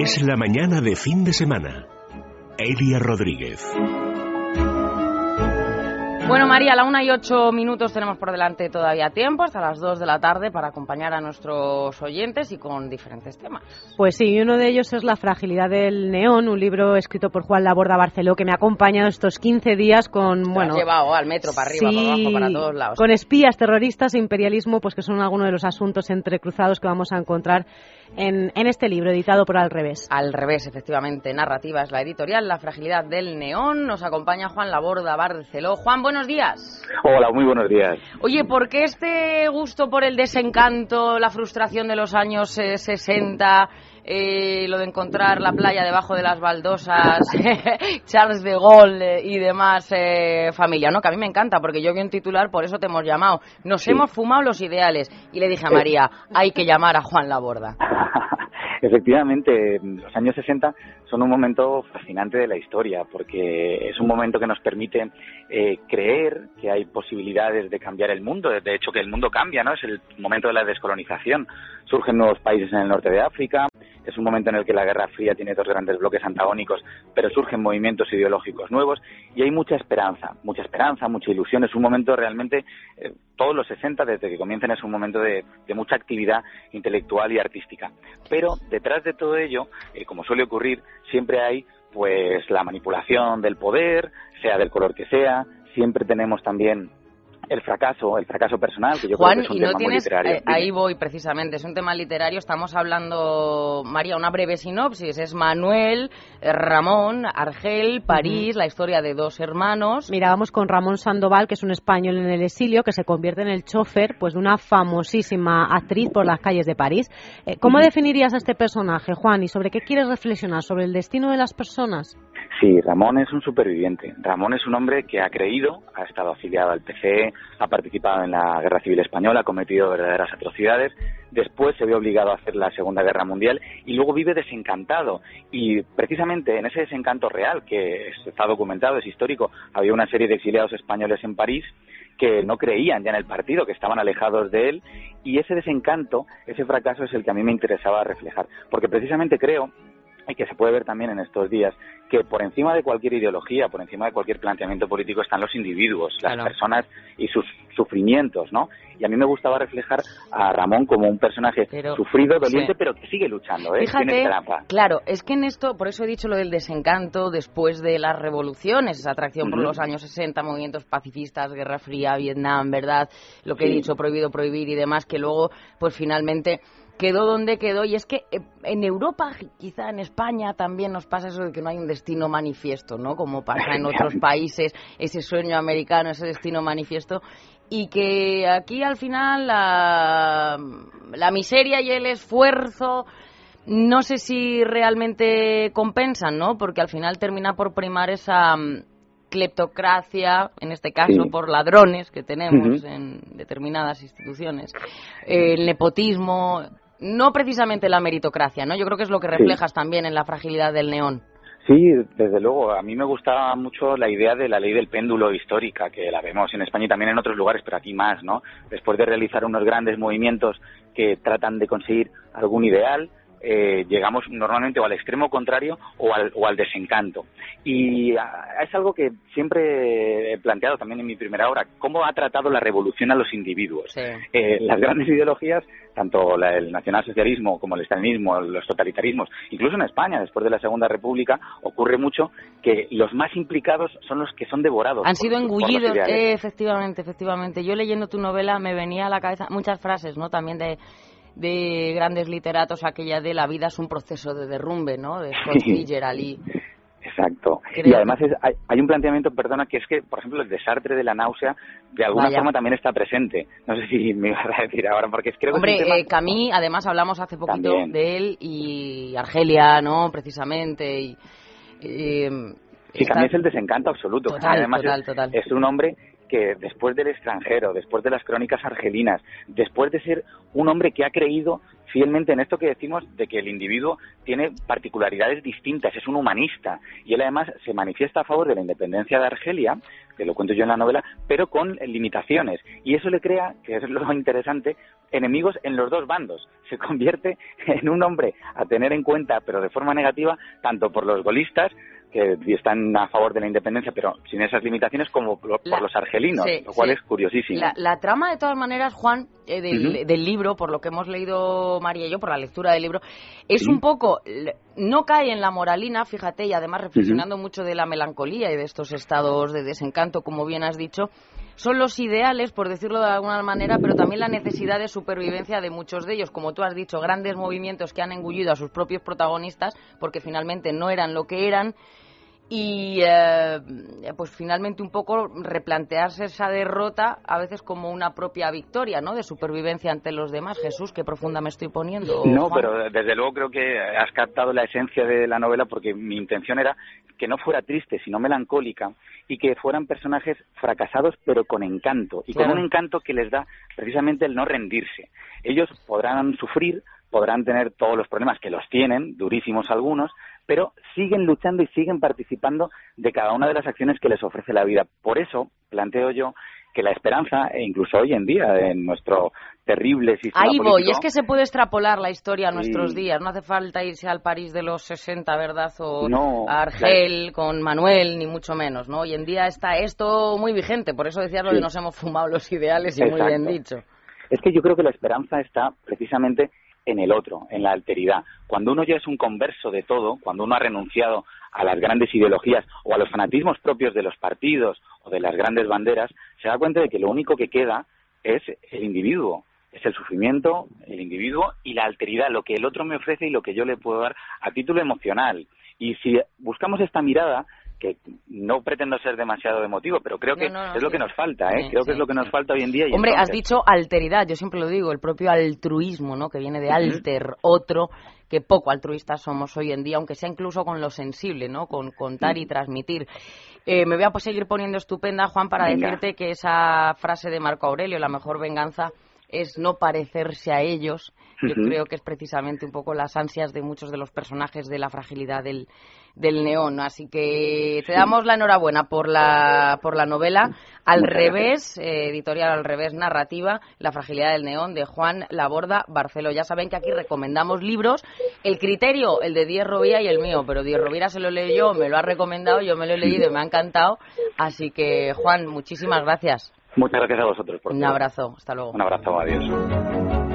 Es la mañana de fin de semana. Elia Rodríguez. Bueno, María, a la 1:08 tenemos por delante todavía tiempo, hasta las 2 de la tarde, para acompañar a nuestros oyentes y con diferentes temas. Pues sí, y uno de ellos es La fragilidad del neón, un libro escrito por Juan Laborda Barceló, que me ha acompañado estos 15 días con... Te has llevado al metro, para arriba, para abajo, para todos lados. Con espías, terroristas e imperialismo, pues que son algunos de los asuntos entrecruzados que vamos a encontrar en este libro, editado por Al Revés. Al Revés, efectivamente, narrativa es la editorial, La fragilidad del neón. Nos acompaña Juan Laborda Barceló. Juan, buenos días. Hola, muy buenos días. Oye, ¿por qué este gusto por el desencanto, la frustración de los años 60, lo de encontrar la playa debajo de las baldosas, Charles de Gaulle y demás familia, ¿no? Que a mí me encanta, porque yo vi un titular, por eso te hemos llamado. Nos hemos fumado los ideales. Y le dije a María, hay que llamar a Juan Laborda. Efectivamente, los años 60 son un momento fascinante de la historia, porque es un momento que nos permite creer que hay posibilidades de cambiar el mundo. De hecho, que el mundo cambia, ¿no? Es el momento de la descolonización. Surgen nuevos países en el norte de África. Es un momento en el que la Guerra Fría tiene dos grandes bloques antagónicos, pero surgen movimientos ideológicos nuevos y hay mucha esperanza, mucha ilusión. Es un momento realmente, todos los 60, desde que comienzan, es un momento de mucha actividad intelectual y artística. Pero detrás de todo ello, como suele ocurrir, siempre hay pues la manipulación del poder, sea del color que sea. Siempre tenemos también el fracaso personal, que yo Juan, creo que es un y no tema tienes, muy literario. Ahí voy precisamente, es un tema literario. Estamos hablando, María, una breve sinopsis. Es Manuel, Ramón, Argel, París, la historia de dos hermanos. Mira, vamos con Ramón Sandoval, que es un español en el exilio, que se convierte en el chofer pues de una famosísima actriz por las calles de París. ¿Cómo definirías a este personaje, Juan, y sobre qué quieres reflexionar? ¿Sobre el destino de las personas? Sí, Ramón es un superviviente. Ramón es un hombre que ha creído, ha estado afiliado al PCE, ha participado en la Guerra Civil Española, ha cometido verdaderas atrocidades, después se ve obligado a hacer la Segunda Guerra Mundial y luego vive desencantado. Y precisamente en ese desencanto real, que está documentado, es histórico, había una serie de exiliados españoles en París que no creían ya en el partido, que estaban alejados de él, y ese desencanto, ese fracaso es el que a mí me interesaba reflejar, porque precisamente creo, y que se puede ver también en estos días, que por encima de cualquier ideología, por encima de cualquier planteamiento político están los individuos, las personas y sus sufrimientos, ¿no? Y a mí me gustaba reflejar a Ramón como un personaje sufrido, doliente, pero que sigue luchando, ¿eh? Fíjate, tiene trampa. Claro, es que en esto, por eso he dicho lo del desencanto después de las revoluciones, esa atracción por los años 60, movimientos pacifistas, Guerra Fría, Vietnam, ¿verdad? Lo que he dicho, prohibido prohibir y demás, que luego, pues finalmente quedó donde quedó. Y es que en Europa, quizá en España, también nos pasa eso de que no hay un destino manifiesto, ¿no? Como pasa en otros países, ese sueño americano, ese destino manifiesto, y que aquí al final la miseria y el esfuerzo no sé si realmente compensan, ¿no? Porque al final termina por primar esa cleptocracia, en este caso por ladrones que tenemos en determinadas instituciones, el nepotismo, no precisamente la meritocracia, ¿no? Yo creo que es lo que reflejas también en La fragilidad del neón. Sí, desde luego. A mí me gustaba mucho la idea de la ley del péndulo histórica, que la vemos en España y también en otros lugares, pero aquí más, ¿no? Después de realizar unos grandes movimientos que tratan de conseguir algún ideal, llegamos normalmente o al extremo contrario o al desencanto. Y es algo que siempre he planteado también en mi primera obra, cómo ha tratado la revolución a los individuos. Las grandes ideologías, tanto el nacionalsocialismo como el estalinismo, los totalitarismos, incluso en España, después de la Segunda República, ocurre mucho que los más implicados son los que son devorados. Han sido engullidos, efectivamente. Yo leyendo tu novela me venía a la cabeza muchas frases, ¿no? También de grandes literatos, aquella de la vida es un proceso de derrumbe, ¿no? De Scott Fitzgerald. Exacto. Y además hay un planteamiento, perdona, que es que, por ejemplo, el de Sartre de la náusea, de alguna forma también está presente. No sé si me ibas a decir ahora, porque creo que es un tema... Camus, además hablamos hace poquito de él, y Argelia, ¿no? Precisamente. Sí, Camus es el desencanto absoluto. Total. Es un hombre que después del extranjero, después de las crónicas argelinas, después de ser un hombre que ha creído fielmente en esto que decimos de que el individuo tiene particularidades distintas, es un humanista, y él además se manifiesta a favor de la independencia de Argelia, que lo cuento yo en la novela, pero con limitaciones, y eso le crea, que es lo interesante, enemigos en los dos bandos. Se convierte en un hombre a tener en cuenta, pero de forma negativa, tanto por los gaullistas, que están a favor de la independencia, pero sin esas limitaciones, como por los argelinos, sí, lo cual es curiosísimo. La trama, de todas maneras, Juan, del libro, por lo que hemos leído María y yo, por la lectura del libro, es un poco, no cae en la moralina, fíjate, y además reflexionando mucho de la melancolía y de estos estados de desencanto, como bien has dicho, son los ideales, por decirlo de alguna manera, pero también la necesidad de supervivencia de muchos de ellos, como tú has dicho, grandes movimientos que han engullido a sus propios protagonistas, porque finalmente no eran lo que eran, y pues finalmente un poco replantearse esa derrota a veces como una propia victoria, ¿no?, de supervivencia ante los demás. Jesús, qué profunda me estoy poniendo. No, Juan. Pero desde luego creo que has captado la esencia de la novela, porque mi intención era que no fuera triste, sino melancólica, y que fueran personajes fracasados pero con encanto, y claro, con un encanto que les da precisamente el no rendirse. Ellos podrán sufrir, podrán tener todos los problemas, que los tienen, durísimos algunos, pero siguen luchando y siguen participando de cada una de las acciones que les ofrece la vida. Por eso planteo yo que la esperanza, e incluso hoy en día, en nuestro terrible sistema político... Ahí voy, y es que se puede extrapolar la historia a nuestros días, no hace falta irse al París de los 60, ¿verdad?, o no, a Argel, con Manuel, ni mucho menos, ¿no? Hoy en día está esto muy vigente, por eso decías lo de nos hemos fumado los ideales, y muy bien dicho. Es que yo creo que la esperanza está precisamente en el otro, en la alteridad. Cuando uno ya es un converso de todo, cuando uno ha renunciado a las grandes ideologías o a los fanatismos propios de los partidos o de las grandes banderas, se da cuenta de que lo único que queda es el individuo, es el sufrimiento, el individuo y la alteridad, lo que el otro me ofrece y lo que yo le puedo dar a título emocional. Y si buscamos esta mirada, que no pretendo ser demasiado emotivo, pero creo que es lo que nos falta, ¿eh? Creo que es lo que nos falta hoy en día. Y hombre, entonces... has dicho alteridad, yo siempre lo digo, el propio altruismo, ¿no?, que viene de alter, otro, que poco altruistas somos hoy en día, aunque sea incluso con lo sensible, ¿no?, con contar y transmitir. Me voy a seguir poniendo estupenda, Juan, para decirte que esa frase de Marco Aurelio, la mejor venganza es no parecerse a ellos. Yo creo que es precisamente un poco las ansias de muchos de los personajes de la fragilidad del neón. Así que te damos la enhorabuena por la novela Al Revés, editorial Al Revés Narrativa, La fragilidad del neón, de Juan Laborda Barceló. Ya saben que aquí recomendamos libros. El criterio, el de Díez Rovira y el mío, pero Díez Rovira se lo leyó, me lo ha recomendado, yo me lo he leído y me ha encantado. Así que, Juan, muchísimas gracias. Muchas gracias a vosotros. Un abrazo, hasta luego. Un abrazo, adiós.